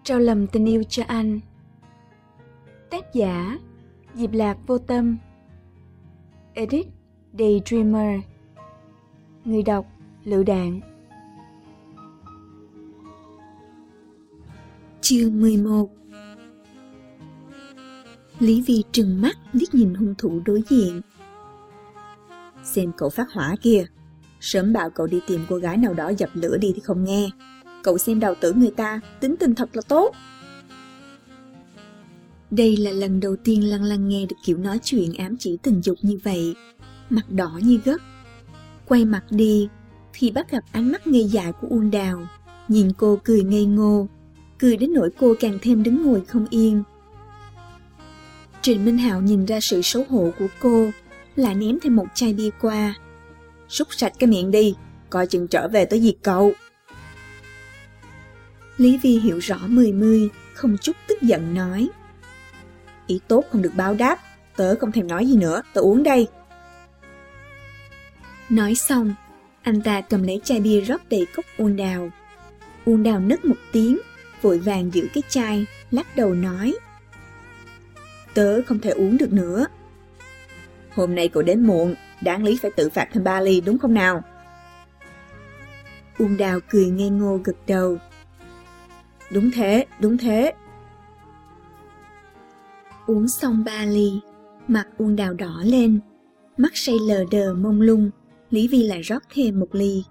Trao lầm tình yêu cho anh. Tác giả Diệp Lạc Vô Tâm. Edit Daydreamer. Người đọc Lựu Đạn. Chương 11. Lý Vi trừng mắt liếc nhìn hung thủ đối diện. Xem cậu phát hỏa kia, sớm bảo cậu đi tìm cô gái nào đó dập lửa đi thì không nghe. Cậu xem đào tử người ta, tính tình thật là tốt. Đây là lần đầu tiên Lăng Lăng nghe được kiểu nói chuyện ám chỉ tình dục như vậy. Mặt đỏ như gấc. Quay mặt đi thì bắt gặp ánh mắt ngây dại của Uông Đào. Nhìn cô cười ngây ngô, cười đến nỗi cô càng thêm đứng ngồi không yên. Trịnh Minh Hạo nhìn ra sự xấu hổ của cô, lại ném thêm một chai bia qua. Súc sạch cái miệng đi, coi chừng trở về tới diệt cậu. Lý Vi hiểu rõ mười, không chút tức giận nói. Ý tốt không được báo đáp, tớ không thèm nói gì nữa, tớ uống đây. Nói xong, anh ta cầm lấy chai bia rót đầy cốc Uông Đào. Uông Đào nấc một tiếng, vội vàng giữ cái chai, lắc đầu nói. Tớ không thể uống được nữa. Hôm nay cậu đến muộn, đáng lý phải tự phạt thêm 3 ly đúng không nào? Uông Đào cười ngây ngô gật đầu. Đúng thế. Uống xong 3 ly, mặt Uông Đào đỏ lên, mắt say lờ đờ mông lung. Lý Vi lại rót thêm 1 ly.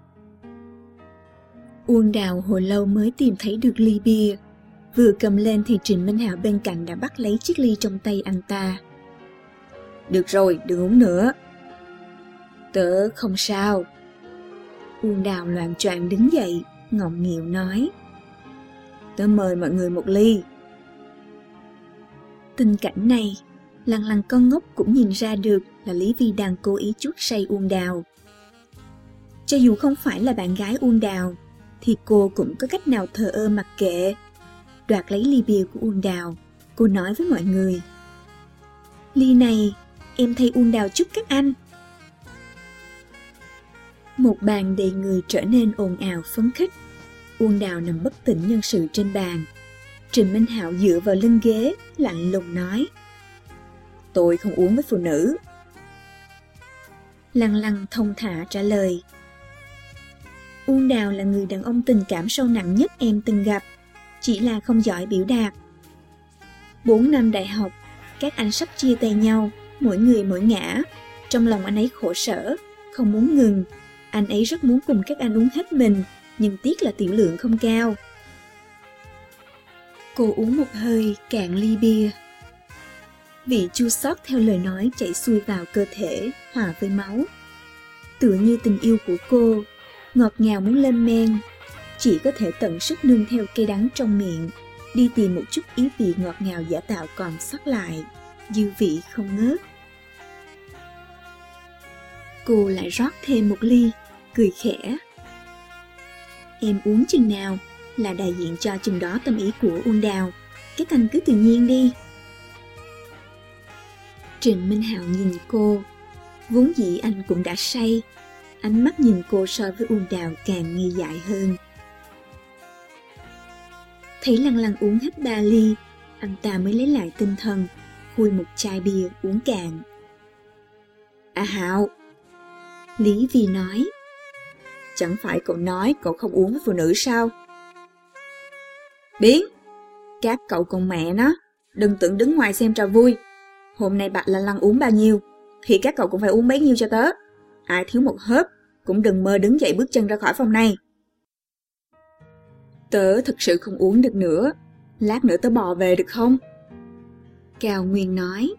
Uông Đào hồi lâu mới tìm thấy được ly bia. Vừa cầm lên thì Trịnh Minh Hạo bên cạnh đã bắt lấy chiếc ly trong tay anh ta. Được rồi, đừng uống nữa. Tớ không sao. Uông Đào loạng choạng đứng dậy, ngọng nghịu nói. Tớ mời mọi người 1 ly. Tình cảnh này, Lăng Lăng con ngốc cũng nhìn ra được là Lý Vi đang cố ý chuốc say Uông Đào. Cho dù không phải là bạn gái Uông Đào, thì cô cũng có cách nào thờ ơ mặc kệ. Đoạt lấy ly bia của Uông Đào, cô nói với mọi người. Ly này, em thay Uông Đào chúc các anh. Một bàn đầy người trở nên ồn ào phấn khích. Uông Đào nằm bất tỉnh nhân sự trên bàn. Trịnh Minh Hạo dựa vào lưng ghế, lạnh lùng nói. Tôi không uống với phụ nữ. Lăng Lăng thông thả trả lời. Uông Đào là người đàn ông tình cảm sâu nặng nhất em từng gặp, chỉ là không giỏi biểu đạt. 4 năm đại học, các anh sắp chia tay nhau, mỗi người mỗi ngã. Trong lòng anh ấy khổ sở, không muốn ngừng. Anh ấy rất muốn cùng các anh uống hết mình, nhưng tiếc là tiểu lượng không cao. Cô uống một hơi cạn ly bia. Vị chua xót theo lời nói chảy xuôi vào cơ thể, hòa với máu. Tựa như tình yêu của cô, ngọt ngào muốn lên men, chỉ có thể tận sức nương theo cây đắng trong miệng, đi tìm một chút ý vị ngọt ngào giả tạo còn sót lại, dư vị không ngớt. Cô lại rót thêm 1 ly, cười khẽ. Em uống chừng nào là đại diện cho chừng đó tâm ý của Uông Đào, các anh cứ tự nhiên đi. Trịnh Minh Hạo nhìn cô, vốn dĩ anh cũng đã say, ánh mắt nhìn cô so với Uông Đào càng nghi dại hơn. Thấy Lăng Lăng uống hết 3 ly, anh ta mới lấy lại tinh thần, khui một chai bia uống cạn. À Hạo, Lý Vi nói. Chẳng phải cậu nói cậu không uống với phụ nữ sao? Biến, các cậu con mẹ nó, đừng tưởng đứng ngoài xem trò vui. Hôm nay bạn Lăng Lăng uống bao nhiêu, thì các cậu cũng phải uống bấy nhiêu cho tớ. Ai thiếu một hớp, cũng đừng mơ đứng dậy bước chân ra khỏi phòng này. Tớ thực sự không uống được nữa, lát nữa tớ bò về được không? Cao Nguyên nói.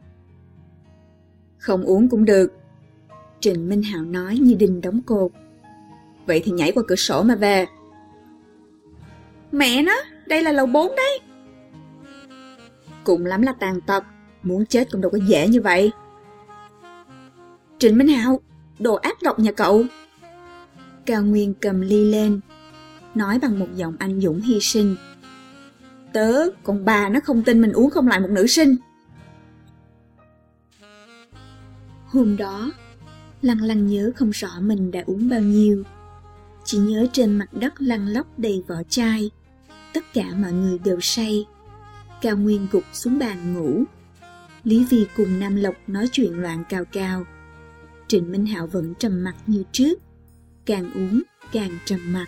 Không uống cũng được. Trịnh Minh Hạo nói như đinh đóng cột. Vậy thì nhảy qua cửa sổ mà về. Mẹ nó, đây là lầu 4 đấy. Cùng lắm là tàn tật, muốn chết cũng đâu có dễ như vậy. Trịnh Minh Hạo, đồ ác độc nhà cậu. Cao Nguyên cầm ly lên, nói bằng một giọng anh dũng hy sinh. Tớ, con bà nó không tin mình uống không lại một nữ sinh. Hôm đó, Lăng Lăng nhớ không rõ mình đã uống bao nhiêu. Chỉ nhớ trên mặt đất lăn lóc đầy vỏ chai, tất cả mọi người đều say. Cao Nguyên gục xuống bàn ngủ. Lý Vi cùng Nam Lộc nói chuyện loạn cào cào. Trịnh Minh Hạo vẫn trầm mặc như trước, càng uống càng trầm mặc.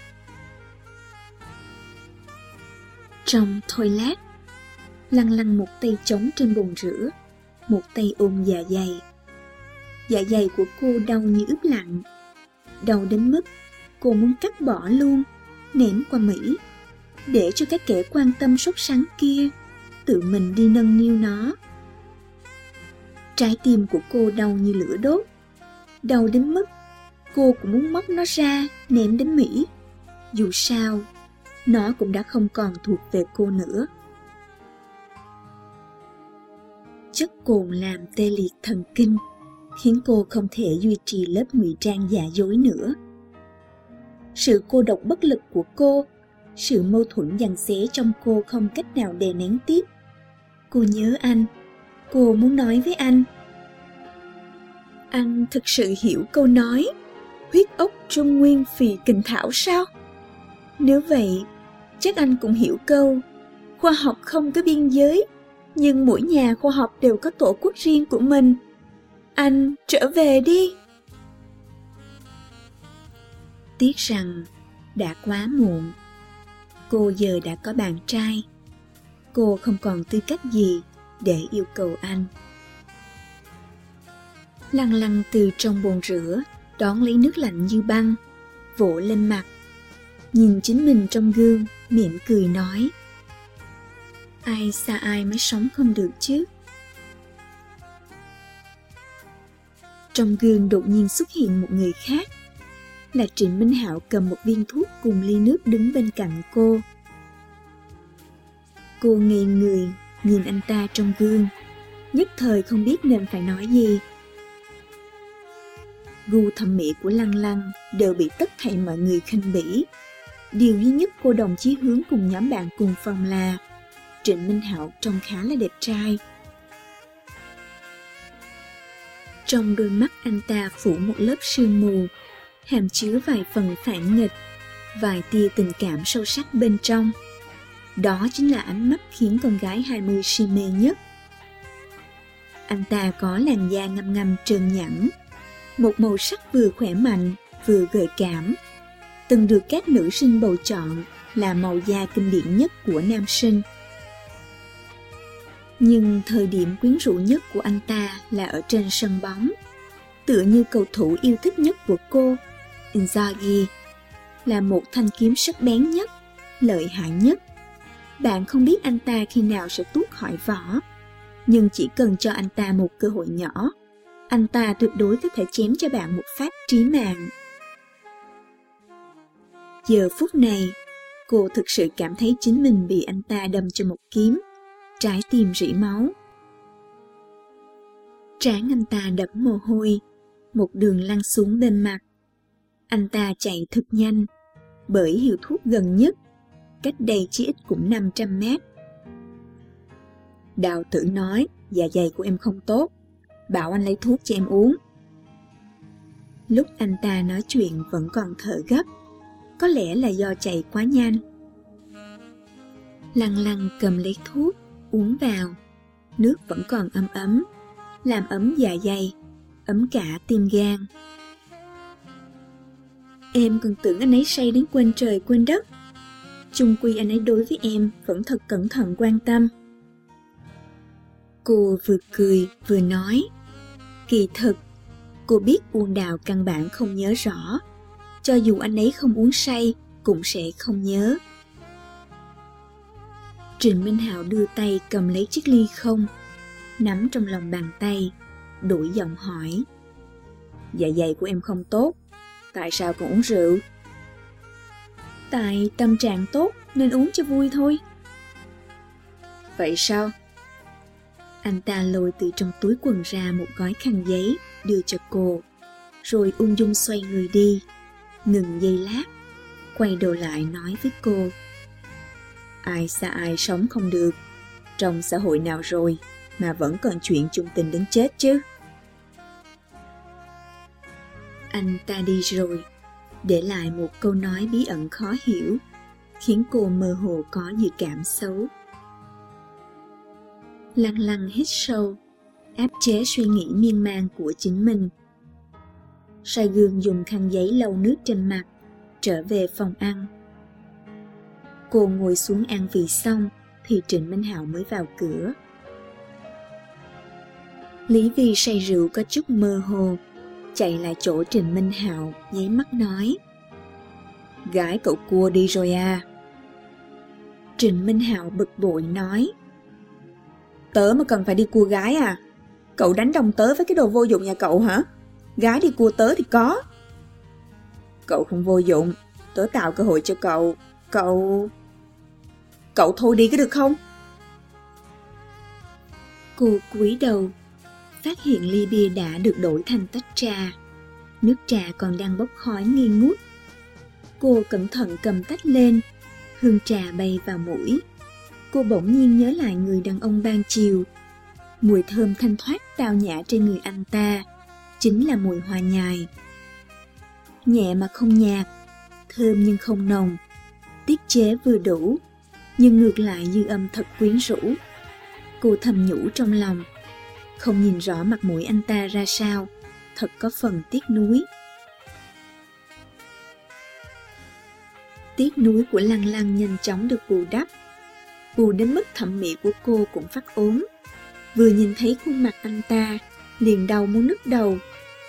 Trong toilet, Lăng Lăng một tay chống trên bồn rửa, một tay ôm dạ dày. Dạ dày của cô đau như ướp lạnh, đau đến mức cô muốn cắt bỏ luôn, ném qua Mỹ, để cho các kẻ quan tâm sốt sắng kia tự mình đi nâng niu nó. Trái tim của cô đau như lửa đốt, đau đến mức cô cũng muốn móc nó ra ném đến Mỹ. Dù sao, nó cũng đã không còn thuộc về cô nữa. Chất cồn làm tê liệt thần kinh, khiến cô không thể duy trì lớp ngụy trang giả dối nữa. Sự cô độc bất lực của cô, sự mâu thuẫn giằng xé trong cô không cách nào đè nén tiếp. Cô nhớ anh, cô muốn nói với anh. Anh thực sự hiểu câu nói huyết ốc trung nguyên phì kình thảo sao? Nếu vậy, chắc anh cũng hiểu câu khoa học không có biên giới, nhưng mỗi nhà khoa học đều có tổ quốc riêng của mình. Anh trở về đi. Tiếc rằng đã quá muộn. Cô giờ đã có bạn trai. Cô không còn tư cách gì để yêu cầu anh. Lăng Lăng từ trong bồn rửa đón lấy nước lạnh như băng, vỗ lên mặt, nhìn chính mình trong gương, mỉm cười nói: ai xa ai mới sống không được chứ. Trong gương đột nhiên xuất hiện một người khác, là Trịnh Minh Hạo cầm một viên thuốc cùng ly nước đứng bên cạnh cô. Cô ngây người nhìn anh ta trong gương, nhất thời không biết nên phải nói gì. Gu thẩm mỹ của Lăng Lăng đều bị tất thảy mọi người khinh bỉ. Điều duy nhất cô đồng chí hướng cùng nhóm bạn cùng phòng là Trịnh Minh Hạo trông khá là đẹp trai. Trong đôi mắt anh ta phủ một lớp sương mù, hàm chứa vài phần phản nghịch, vài tia tình cảm sâu sắc bên trong. Đó chính là ánh mắt khiến con gái 20 si mê nhất. Anh ta có làn da ngăm ngăm trơn nhẵn, một màu sắc vừa khỏe mạnh vừa gợi cảm, từng được các nữ sinh bầu chọn là màu da kinh điển nhất của nam sinh. Nhưng thời điểm quyến rũ nhất của anh ta là ở trên sân bóng, tựa như cầu thủ yêu thích nhất của cô, Inzaghi, là một thanh kiếm sắc bén nhất, lợi hại nhất. Bạn không biết anh ta khi nào sẽ tuốt khỏi vỏ, nhưng chỉ cần cho anh ta một cơ hội nhỏ, anh ta tuyệt đối có thể chém cho bạn một phát trí mạng. Giờ phút này, cô thực sự cảm thấy chính mình bị anh ta đâm cho một kiếm, trái tim rỉ máu. Trán anh ta đẫm mồ hôi, một đường lăn xuống bên mặt. Anh ta chạy thật nhanh, bởi hiệu thuốc gần nhất, cách đây chỉ ít cũng 500 mét. Đào tử nói dạ dày của em không tốt, bảo anh lấy thuốc cho em uống. Lúc anh ta nói chuyện vẫn còn thở gấp, có lẽ là do chạy quá nhanh. Lăng Lăng cầm lấy thuốc, uống vào. Nước vẫn còn ấm ấm, làm ấm dạ dày, ấm cả tim gan. Em còn tưởng anh ấy say đến quên trời quên đất. Chung quy anh ấy đối với em vẫn thật cẩn thận quan tâm. Cô vừa cười vừa nói, kỳ thực cô biết Uông Đào căn bản không nhớ rõ, cho dù anh ấy không uống say cũng sẽ không nhớ. Trịnh Minh Hạo đưa tay cầm lấy chiếc ly không, nắm trong lòng bàn tay, đổi giọng hỏi: dạ dày của em không tốt, tại sao còn uống rượu? Tại tâm trạng tốt nên uống cho vui thôi. Vậy sao? Anh ta lôi từ trong túi quần ra một gói khăn giấy đưa cho cô, rồi ung dung xoay người đi, ngừng giây lát, quay đầu lại nói với cô: ai xa ai sống không được, trong xã hội nào rồi mà vẫn còn chuyện chung tình đến chết chứ. Anh ta đi rồi, để lại một câu nói bí ẩn khó hiểu, khiến cô mơ hồ có dự cảm xấu. Lăng Lăng hít sâu, áp chế suy nghĩ miên man của chính mình. Soi gương dùng khăn giấy lau nước trên mặt, trở về phòng ăn. Cô ngồi xuống ăn vị xong thì Trịnh Minh Hạo mới vào cửa. Lý Vi say rượu có chút mơ hồ, chạy lại chỗ Trịnh Minh Hạo, nháy mắt nói: "Gái cậu cua đi rồi à?" Trịnh Minh Hạo bực bội nói: "Tớ mà cần phải đi cua gái à? Cậu đánh đồng tớ với cái đồ vô dụng nhà cậu hả? Gái đi cua tớ thì có." "Cậu không vô dụng, tớ tạo cơ hội cho cậu. Cậu thôi đi có được không?" Cô cúi đầu, phát hiện ly bia đã được đổi thành tách trà. Nước trà còn đang bốc khói nghi ngút. Cô cẩn thận cầm tách lên, hương trà bay vào mũi. Cô bỗng nhiên nhớ lại người đàn ông ban chiều. Mùi thơm thanh thoát tao nhã trên người anh ta chính là mùi hoa nhài. Nhẹ mà không nhạt, thơm nhưng không nồng, tiết chế vừa đủ, nhưng ngược lại dư âm thật quyến rũ. Cô thầm nhủ trong lòng, không nhìn rõ mặt mũi anh ta ra sao, thật có phần tiếc nuối. Tiếc nuối của Lăng Lăng nhanh chóng được bù đắp. Bù đến mức thẩm mỹ của cô cũng phát ốm. Vừa nhìn thấy khuôn mặt anh ta, liền đau muốn nứt đầu.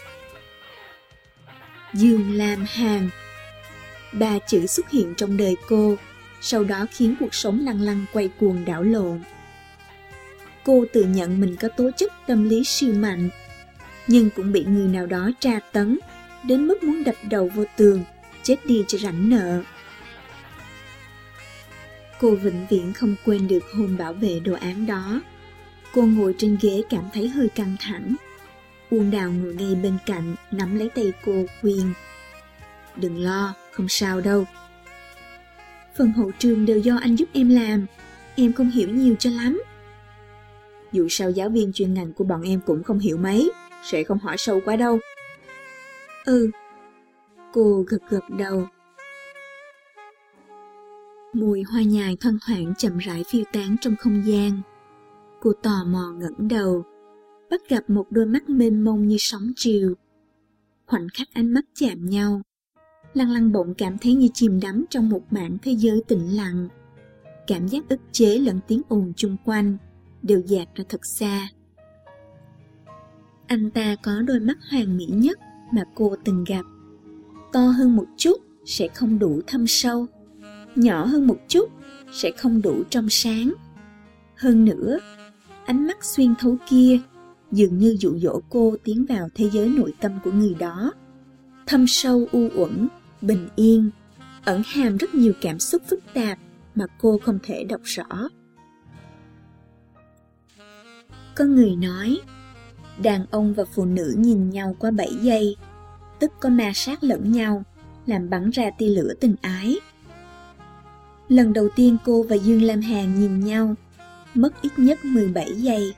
Dương Lam Hàn, 3 chữ xuất hiện trong đời cô, sau đó khiến cuộc sống Lăng Lăng quay cuồng đảo lộn. Cô tự nhận mình có tố chất tâm lý siêu mạnh, nhưng cũng bị người nào đó tra tấn, đến mức muốn đập đầu vô tường, chết đi cho rảnh nợ. Cô vĩnh viễn không quên được hôm bảo vệ đồ án đó. Cô ngồi trên ghế cảm thấy hơi căng thẳng. Uông Đào ngồi ngay bên cạnh, nắm lấy tay cô khuyên: "Đừng lo, không sao đâu. Phần hậu trường đều do anh giúp em làm, em không hiểu nhiều cho lắm." "Dù sao giáo viên chuyên ngành của bọn em cũng không hiểu mấy, sẽ không hỏi sâu quá đâu." "Ừ." Cô gật đầu. Mùi hoa nhài thoang thoảng chậm rãi phiêu tán trong không gian. Cô tò mò ngẩng đầu, bắt gặp một đôi mắt mênh mông như sóng chiều. Khoảnh khắc ánh mắt chạm nhau, Lăng Lăng bỗng cảm thấy như chìm đắm trong một mảng thế giới tĩnh lặng. Cảm giác ức chế lẫn tiếng ồn chung quanh đều dạt ra thật xa. Anh ta có đôi mắt hoàn mỹ nhất mà cô từng gặp. To hơn một chút sẽ không đủ thâm sâu, nhỏ hơn một chút sẽ không đủ trong sáng. Hơn nữa, ánh mắt xuyên thấu kia dường như dụ dỗ cô tiến vào thế giới nội tâm của người đó. Thâm sâu u uẩn, bình yên, ẩn hàm rất nhiều cảm xúc phức tạp mà cô không thể đọc rõ. Có người nói, đàn ông và phụ nữ nhìn nhau qua 7 giây, tức có ma sát lẫn nhau, làm bắn ra tia lửa tình ái. Lần đầu tiên cô và Dương Lam Hàn nhìn nhau, mất ít nhất 17 giây.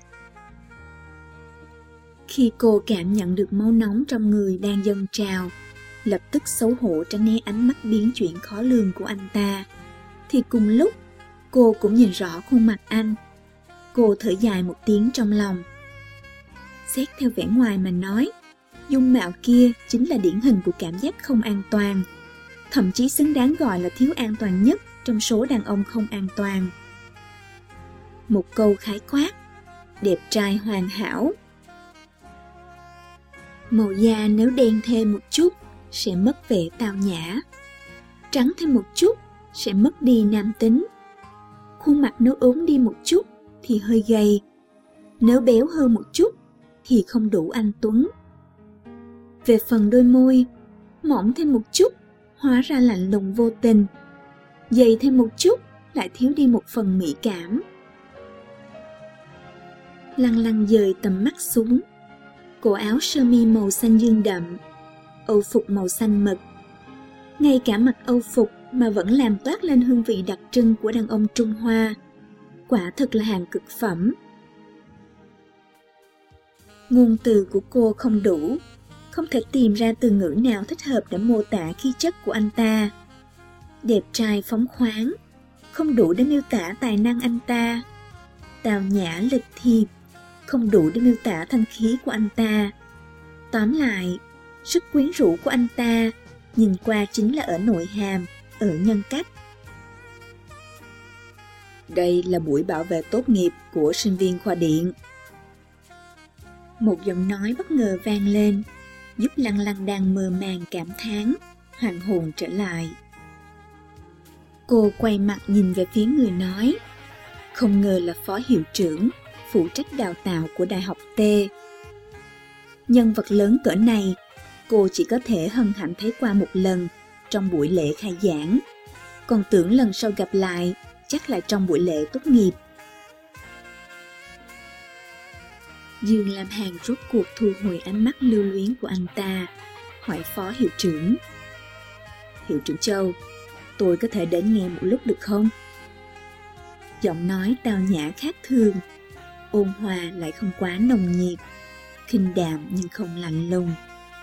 Khi cô cảm nhận được máu nóng trong người đang dâng trào, lập tức xấu hổ tránh né ánh mắt biến chuyển khó lường của anh ta, thì cùng lúc cô cũng nhìn rõ khuôn mặt anh. Cô thở dài một tiếng trong lòng. Xét theo vẻ ngoài mà nói, dung mạo kia chính là điển hình của cảm giác không an toàn, thậm chí xứng đáng gọi là thiếu an toàn nhất trong số đàn ông không an toàn. Một câu khái quát: đẹp trai hoàn hảo. Màu da nếu đen thêm một chút sẽ mất vẻ tao nhã, trắng thêm một chút sẽ mất đi nam tính. Khuôn mặt nếu ốm đi một chút thì hơi gầy, nếu béo hơn một chút thì không đủ anh tuấn. Về phần đôi môi, mỏng thêm một chút hóa ra lạnh lùng vô tình, dày thêm một chút lại thiếu đi một phần mỹ cảm. Lăng Lăng dời tầm mắt xuống. Cổ áo sơ mi màu xanh dương đậm, âu phục màu xanh mực. Ngay cả mặc âu phục mà vẫn làm toát lên hương vị đặc trưng của đàn ông Trung Hoa. Quả thực là hàng cực phẩm. Ngôn từ của cô không đủ, không thể tìm ra từ ngữ nào thích hợp để mô tả khí chất của anh ta. Đẹp trai phóng khoáng, không đủ để miêu tả tài năng anh ta. Tào nhã lịch thiệp, không đủ để miêu tả thanh khí của anh ta. Tóm lại, sức quyến rũ của anh ta nhìn qua chính là ở nội hàm, ở nhân cách. Đây là buổi bảo vệ tốt nghiệp của sinh viên khoa điện. Một giọng nói bất ngờ vang lên, giúp Lăng Lăng đang mơ màng cảm thán, hoàn hồn trở lại. Cô quay mặt nhìn về phía người nói, không ngờ là phó hiệu trưởng, phụ trách đào tạo của Đại học T. Nhân vật lớn cỡ này, cô chỉ có thể hân hạnh thấy qua một lần trong buổi lễ khai giảng, còn tưởng lần sau gặp lại chắc là trong buổi lễ tốt nghiệp. Dương Lam Hàn rốt cuộc thu hồi ánh mắt lưu luyến của anh ta, hỏi phó hiệu trưởng. Hiệu trưởng Châu, tôi có thể đến nghe một lúc được không? Giọng nói tao nhã khác thường, ôn hòa lại không quá nồng nhiệt, khinh đạm nhưng không lạnh lùng.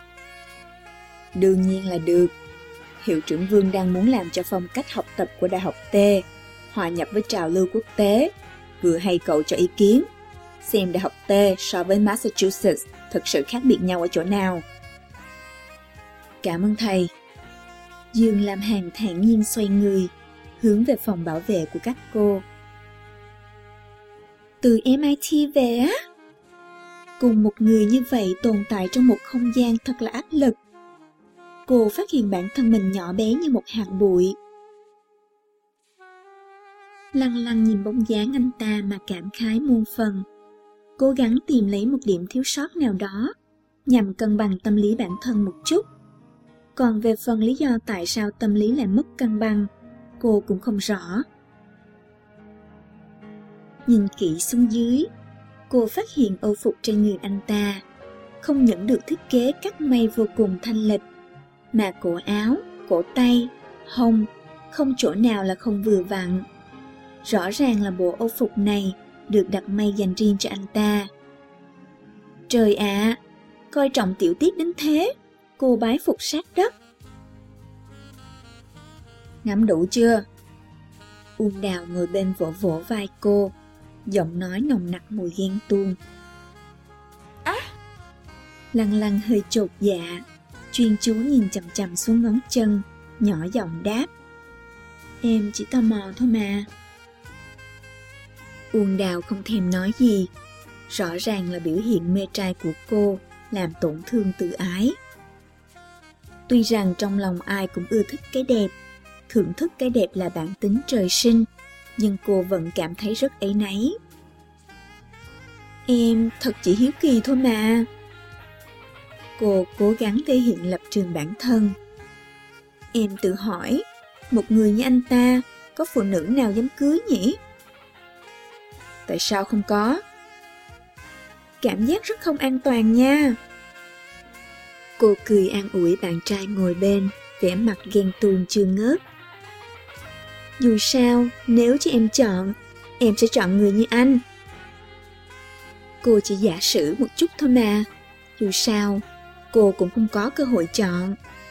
Đương nhiên là được. Hiệu trưởng Vương đang muốn làm cho phong cách học tập của Đại học T hòa nhập với trào lưu quốc tế, vừa hay cậu cho ý kiến, xem Đại học T so với Massachusetts thực sự khác biệt nhau ở chỗ nào. Cảm ơn thầy. Dương Lam Hàn thản nhiên xoay người, hướng về phòng bảo vệ của các cô. Từ MIT về á? Cùng một người như vậy tồn tại trong một không gian thật là áp lực. Cô phát hiện bản thân mình nhỏ bé như một hạt bụi. Lăng Lăng nhìn bóng dáng anh ta mà cảm khái muôn phần, cố gắng tìm lấy một điểm thiếu sót nào đó, nhằm cân bằng tâm lý bản thân một chút. Còn về phần lý do tại sao tâm lý lại mất cân bằng, cô cũng không rõ. Nhìn kỹ xuống dưới, cô phát hiện âu phục trên người anh ta không những được thiết kế cắt may vô cùng thanh lịch, mà cổ áo, cổ tay, hông không chỗ nào là không vừa vặn. Rõ ràng là bộ âu phục này được đặt may dành riêng cho anh ta. Trời ạ, coi trọng tiểu tiết đến thế, cô bái phục sát đất. Ngắm đủ chưa? Uông Đào ngồi bên vỗ vỗ vai cô, giọng nói nồng nặc mùi ghen tuông. Lăng Lăng hơi chột dạ, chuyên chú nhìn chằm chằm xuống ngón chân, nhỏ giọng đáp. Em chỉ tò mò thôi mà. Uông Đào không thèm nói gì, rõ ràng là biểu hiện mê trai của cô làm tổn thương tự ái. Tuy rằng trong lòng ai cũng ưa thích cái đẹp, thưởng thức cái đẹp là bản tính trời sinh, nhưng cô vẫn cảm thấy rất áy náy. Em thật chỉ hiếu kỳ thôi mà. Cô cố gắng thể hiện lập trường bản thân. Em tự hỏi, một người như anh ta, có phụ nữ nào dám cưới nhỉ? Tại sao không có? Cảm giác rất không an toàn nha. Cô cười an ủi bạn trai ngồi bên, vẻ mặt ghen tuông chưa ngớt. Dù sao, nếu cho em chọn, em sẽ chọn người như anh. Cô chỉ giả sử một chút thôi mà. Dù sao, cô cũng không có cơ hội chọn.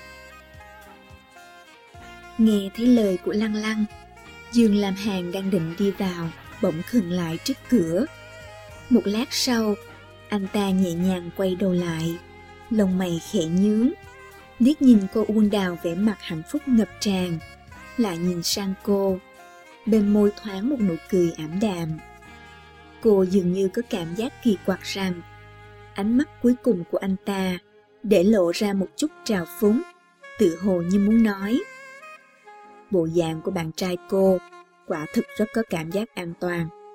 Nghe thấy lời của Lăng Lăng, Dương Lam Hàn đang định đi vào, bỗng khựng lại trước cửa. Một lát sau, anh ta nhẹ nhàng quay đầu lại, lông mày khẽ nhướng, liếc nhìn cô Uông Đào vẻ mặt hạnh phúc ngập tràn, lại nhìn sang cô, bên môi thoáng một nụ cười ảm đạm. Cô dường như có cảm giác kỳ quặc rằng ánh mắt cuối cùng của anh ta để lộ ra một chút trào phúng, tự hồ như muốn nói. Bộ dạng của bạn trai cô quả thực rất có cảm giác an toàn.